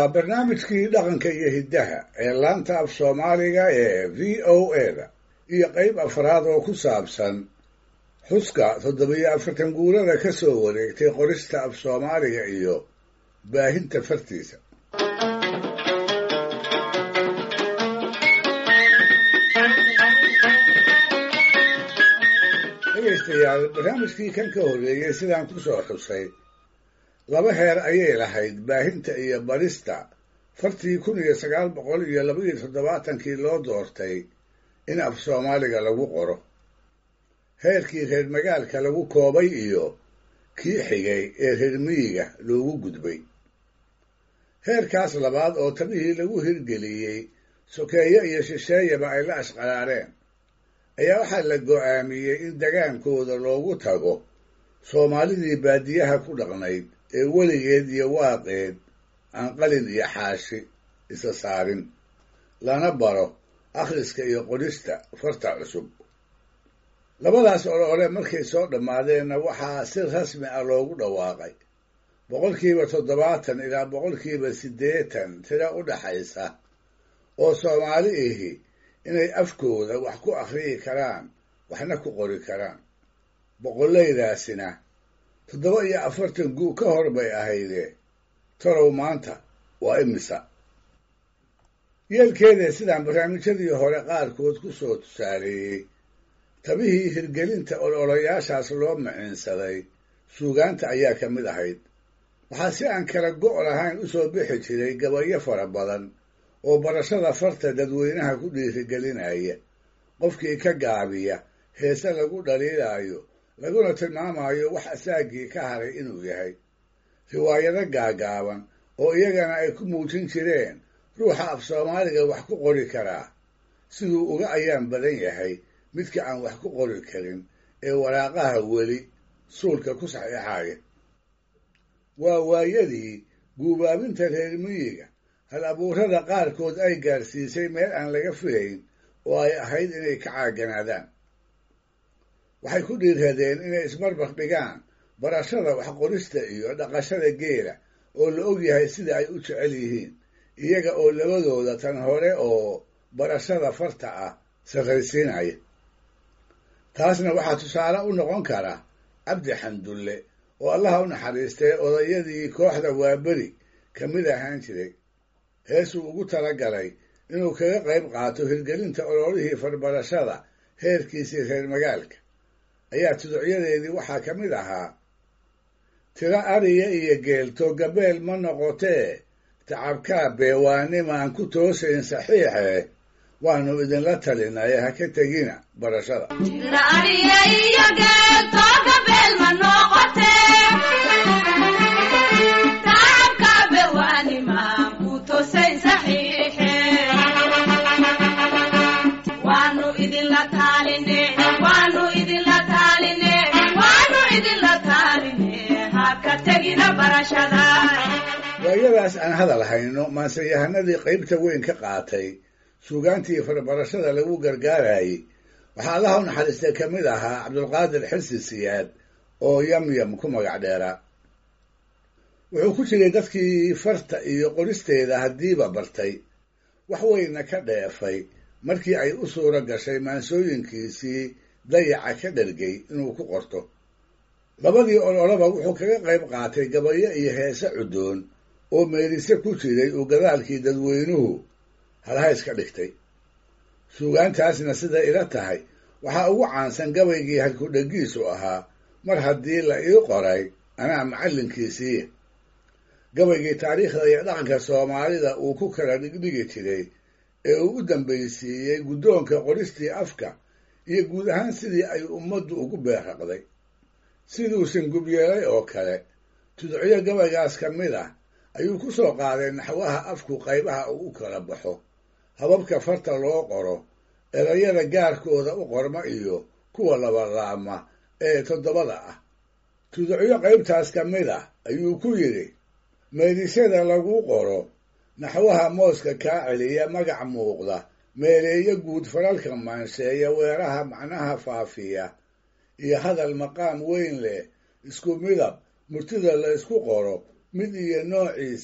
waa barnaamijkii dhaqanka iyo hiddaha ee laanta af soomaaliga ee v o a-da iyo qayb afraad oo ku saabsan xuska 740 guurada ka soo wareegtay qorista af soomaaliga iyo baahinta fartiisa. dhegaystayaal, barnaamijkii kan ka horreeyey sidaan ku soo xusay laba heer ayay lahayd baahinta iyo barista fartii 1972 loo doortay in af soomaaliga lagu qoro. heerkii reer magaalka lagu koobay iyo kii xigay ee reer miyiga loogu gudbay. heerkaas labaad oo tabihii lagu hirgeliyey sokeeye iyo shisheeyaba ay la ashqaraareen ayaa waxaa la go'aamiyey in dagaankooda loogu tago soomaalidii baadiyaha ku dhaqnayd ee weligeed iyo waaqeed aan qalin iyo xaashi isa saarin, lana baro akhriska iyo qorista farta cusub. labadaas olole markay soo dhammaadeenna waxaa si rasmi ah loogu dhawaaqay 70% ilaa 80% tiro u dhaxaysa oo Soomaali ahi inay afkooda wax ku akhriyi karaan waxna ku qori karaan. boqolleydaasina 47 guu ka hor bay ahaydee talow maanta waa imisa. yeelkeeda sidaan barnaamijyadii hore qaarkood ku soo tusaaleeyey, tabihii hirgelinta ololayaashaas loo maciinsaday suugaanta ayaa ka mid ahayd. waxaa si aan kala go' lahayn u soo bixi jiray gabayo fara badan oo barashada farta dadweynaha ku dhiirigelinaya, qofkii ka gaabiya heese lagu dhaliilaayo laguna tilmaamayo wax asaagii ka haray inuu yahay. riwaayado gaagaaban oo iyagana ay ku muujin jireen ruuxa af soomaaliga wax ku qori karaa siduu uga ayaan badan yahay midka aan wax ku qori karin ee waraaqaha weli suulka ku saxiixaya. waa waayadii guubaabinta reer miyiga hal abuurada qaarkood ay gaarsiisay meel aan laga filayn oo ay ahayd inay ka caaganaadaan. waxay ku dhiiradeen inay isbarbar dhigaan barashada wax qorista iyo dhaqashada geela oo la og yahay sida ay u jecel yihiin, iyaga oo labadooda tan hore oo barashada farta ah sarraysiinaya. taasna waxaa tusaale u noqon kara cabdi xandulle oo allaha u naxariistay odayadii kooxda waaberi ka mid ahaan jiray. heesuu ugu talagalay inuu kaga qayb qaato hirgelinta ololihii farbarashada heerkiisii reer magaalka ayaa tuducyadeedii waxaa ka mid ahaa: tiro ariya iyo geelto gabeel ma noqotee tacabkaa beewaanimaan ku toosayn saxiixe waanu idinla talinay ha ka tegina barashada. waayadaas aan hadal hayno maanseyahanadii qaybta weyn ka qaatay suugaantii farbarashada lagu gargaarayay waxaa allaha u naxariistay ka mid ahaa cabdulqaadir xirsi siyaad oo yamyam ku magac dheeraa. wuxuu ku jiray dadkii farta iyo qoristeeda haddiiba bartay, wax weynna ka dheefay markii ay u suuro gashay maansooyinkiisii dayaca ka dhergay inuu ku qorto. labadii ololaba wuxuu kaga qayb qaatay gabayo iyo heese cudoon oo meelise ku jiray uu gadaalkii dadweynuhu halhays ka dhigtay. suugaantaasna siday ila tahay waxaa ugu caansan gabaygii halkudhegiisu ahaa mar haddii la ii qoray anaa macallinkiisii. gabaygii taariikhda iyo dhaqanka soomaalida uu ku kala dhigdhigi jiray ee uu u dambaysiiyey guddoonka qoristii afka iyo guud ahaan sidii ay ummaddu ugu beerraqday. siduusan gubyeelay oo kale tuducyo gabaygaas ka mid ah ayuu ku soo qaaday naxwaha afku qaybaha uu u kala baxo, hababka farta loo qoro, erayada gaarkooda u qorma iyo kuwa labalaama ee 7 ah. tuducyo qaybtaas ka mid ah ayuu ku yidhi: meelisyada lagu qoro naxwaha mooska kaa celiya magac muuqda, meeleeyo guud faralka maansheeya, weeraha macnaha faafiya iyo hadal maqaam weyn leh, isku midab murtida la isku qoro mid iyo noociisa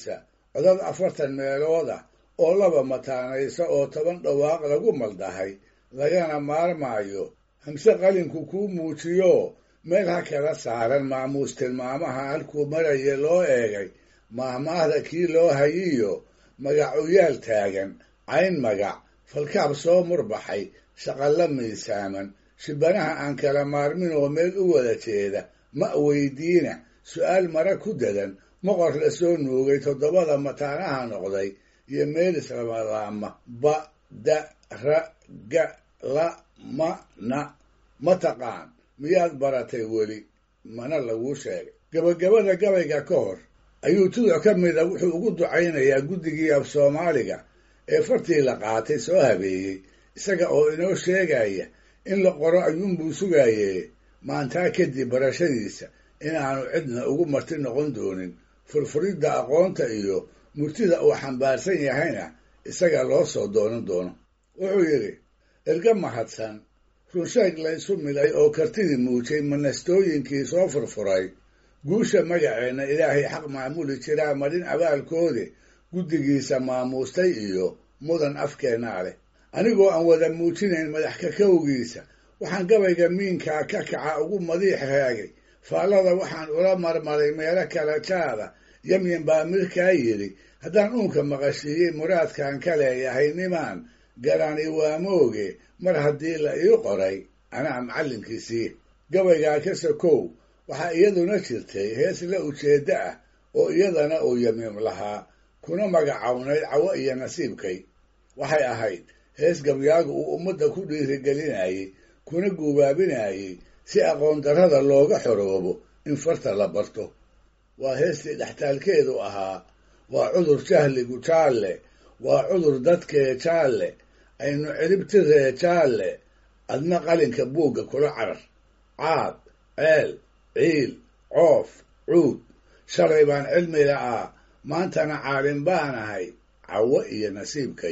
codad 40 meelood ah oo laba mataanaysa oo 10 dhawaaq lagu maldahay lagana maarmaayo hamse qalinku kuu muujiyo meel ha kala saaran maamuus tilmaamaha halkuu maraya loo eegay maahmaahda kii loo hayiyo magacuyaal taagan cayn magac falkaab soo murbaxay shaqalla miisaaman shibanaha aan kala maarmin oo meel u wada jeeda ma weydiina su'aal mara ku dadan moqor la soo nuugay 7 mataanaha noqday iyo meel islabalaama ba da ra ga la ma na mataqaan miyaad baratay weli mana laguu sheegay gabagabada gabayga ka hor ayuu tuduc ka mida wuxuu ugu ducaynayaa guddigii af soomaaliga ee fartii la qaatay soo habeeyey isaga oo inoo sheegaya in la qoro ayuunbuu sugaayee maantaa kadib barashadiisa inaanu cidna ugu marti noqon doonin furfuridda aqoonta iyo murtida uu xambaarsan yahayna isaga loo soo doonan doono wuxuu yidhi erga mahadsan runsheeg laysu milay oo kartidii muujay manastooyinkii soo furfuray guusha magaceenna ilaahay xaq maamuli jiraa marin abaalkoodi guddigiisa maamuustay iyo mudan afkeennaa leh anigoo aan wada muujinayn madax kakowgiisa waxaan gabayga miinkaa ka kaca ugu madiix raagay faallada waxaan ula marmaray meelo kala jaada yamyan baa mirkaa yidhi haddaan uunka maqashiiyey muraadkaan ka leeyahay nimaan garani waa mooge mar haddii la ii qoray anaa macallinkiisii gabaygaa ka sokow waxaa iyaduna jirtay hees la ujeeddo ah oo iyadana uu yamiim lahaa kuna magacawnayd cawo iyo nasiibkay waxay ahayd hees gabyaagu uu ummadda ku dhiirigelinayay kuna guubaabinayay si aqoon darrada looga xoroobo in farta la barto waa heestii dhextaalkeedu ahaa waa cudur jahligu jaalle waa cudur dadkee jaalle aynu ciribtiree jaalle adna qalinka buugga kula carar caad ceel ciil coof cuud shalay baan cilmi la'aa maantana caalin baan ahay cawo iyo nasiibkay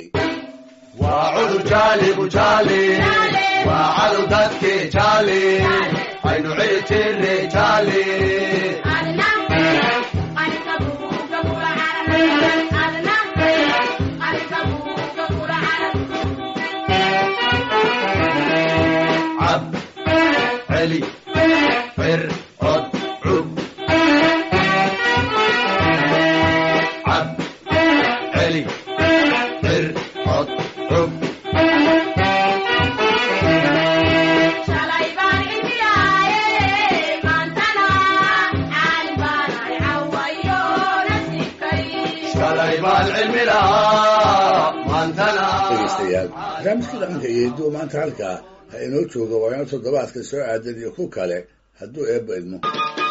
waa cudur jaaligu jaali waa cadow dadkee jaali aynu ciribtiree jaali علي فر عد عب عب علي فر عد عب شلايبان إنتياي مانتنا عالبان عويو نسيكي شلايبان علمي لا مانتنا barnaamijkii dhaqanka iyo hidduu maanta halkaa ha inoo joogo waa inoo toddobaadka soo aadan iyo ku kale hadduu eebba idmo